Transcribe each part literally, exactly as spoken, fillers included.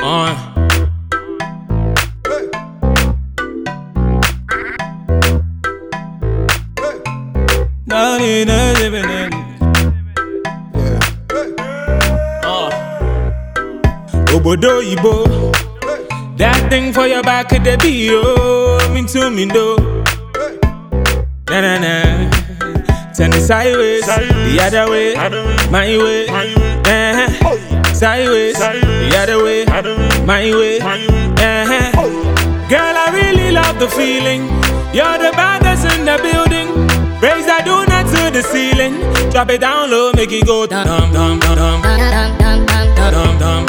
Uh. Hey. Hey. No, no, no, living in. Yeah. Hey. Uh. Obodo Ibo. Hey. That thing for your back could be oh, me to me do. Hey. Na na na. Turn it sideways, Sideways. the other way, Other way. my way. My way. Uh-huh. Oh yeah. Sideways, Sideways. the other way, Other way. my way. My way. Uh-huh. Oh yeah. Girl, I really love the feeling. You're the baddest in the building. Raise that donut to the ceiling. Drop it down low, make it go dum dum dum dum dum dum dum dum dum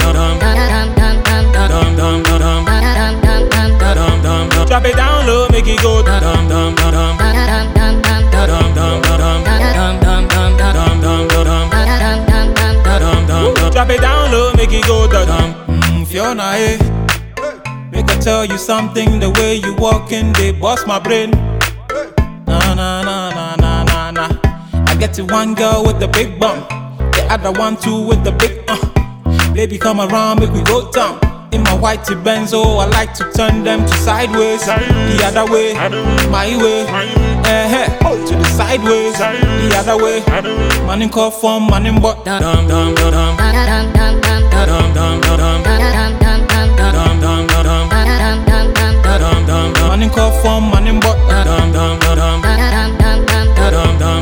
dum dum dum. Drop it down low, make it go dum dum dum dum dum dum dum dum. Drop it down low, make it go dum dum. Mm, Fiona, eh? Make I tell you something. The way you walking, they bust my brain. Nah, nah, nah, nah, nah, nah, nah. I get to one girl with the big bum, the other one too with the big uh. Baby, come around, make we go down. In my whitey Benzo, I like to turn them to sideways. Sideways. The other way, Other way. my way. My way. Eh, eh, to the sideways. Sideways. The other way, Other way. man in call from man in butt. Dum dum dum dum dum dum dum dum dum dum dum. Man in call from man in butt. Dum dum dum dum dum dum dum dum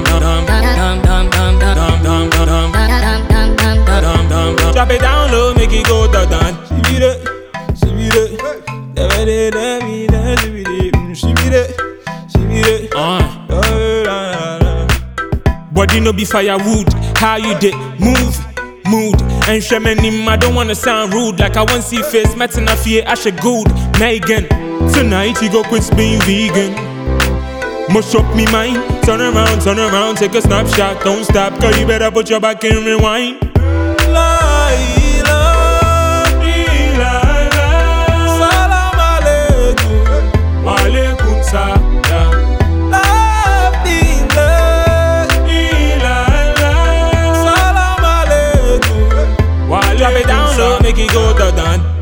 dum. Drop it down low, make it go dun dun. She be there, she be there. Never did that, me there, she be there. Mm, She be there, she be there. Uh. Oh, la, la, la. Body no be firewood. How you did move, mood, and shemanim. I don't wanna sound rude, like I want see face. Met in a fear, I should good. Megan, tonight you go quit being vegan. Mush up me mind. Turn around, turn around, take a snapshot. Don't stop, girl. You better put your back in rewind. La, ila, salam alaikum. Walaikum salam. La, ila, salam alaikum. Drop it down low, make it go dun dun.